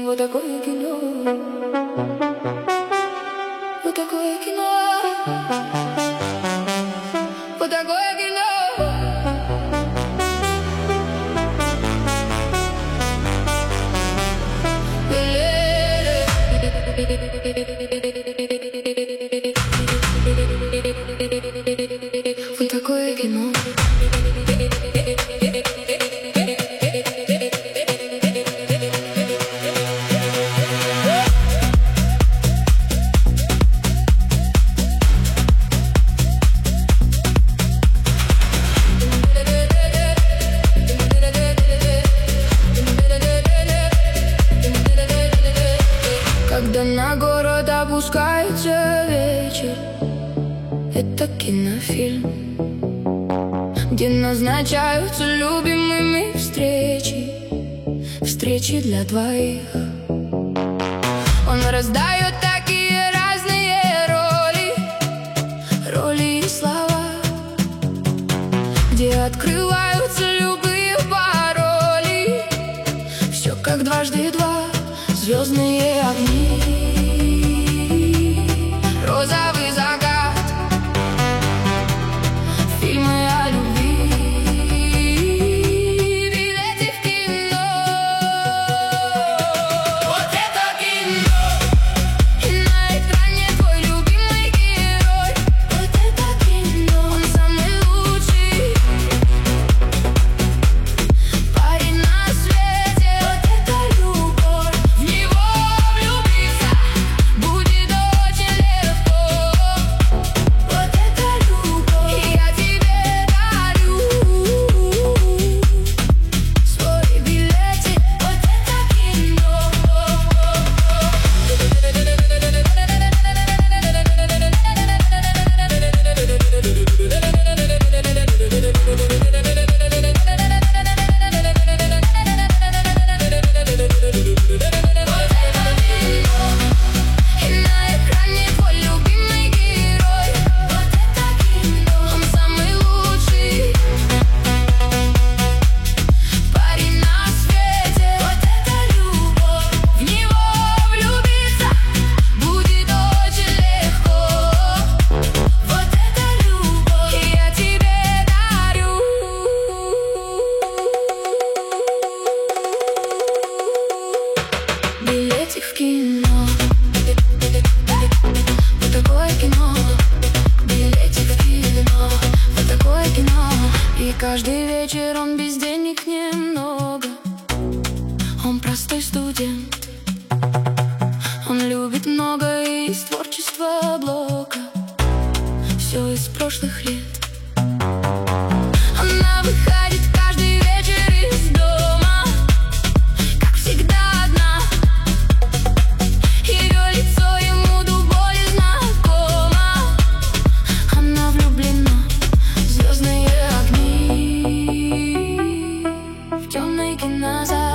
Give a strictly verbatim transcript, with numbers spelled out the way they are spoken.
Вот такое кино, вот такое кино, вот такое кино. Вот такое кино. Когда на город опускается вечер, это кинофильм, где назначаются любимыми встречи, встречи для двоих. Он раздает такие разные роли, роли и слова, где открываются любые пароли. Все как дважды два, звездные огни, розовый закат, фильмы о любви, билеты в кино. Вот это кино! И на экране твой любимый герой. Вот это кино! Он самый лучший парень на свете. Вот это любовь! В него влюбиться будет очень легко. Вот это любовь! И я тебе дарю свой билетик. Вот это кино! И на экране твой любимый герой. Вот это кино! Он самый лучший парень на свете. Вот это любовь! В него влюбиться будет очень легко. Вот это любовь! И я тебе дарю билетик в кино. Вот такое кино, билетик в кино. Вот такое кино. И каждый вечер он без денег немного. Он простой студент. Он любит многое из творчества Блока, все из прошлых лет. Она выходит каждый вечер из дома, как всегда одна. Ее лицо ему до боли знакомо. Она влюблена в звездные огни, в темный кинозал.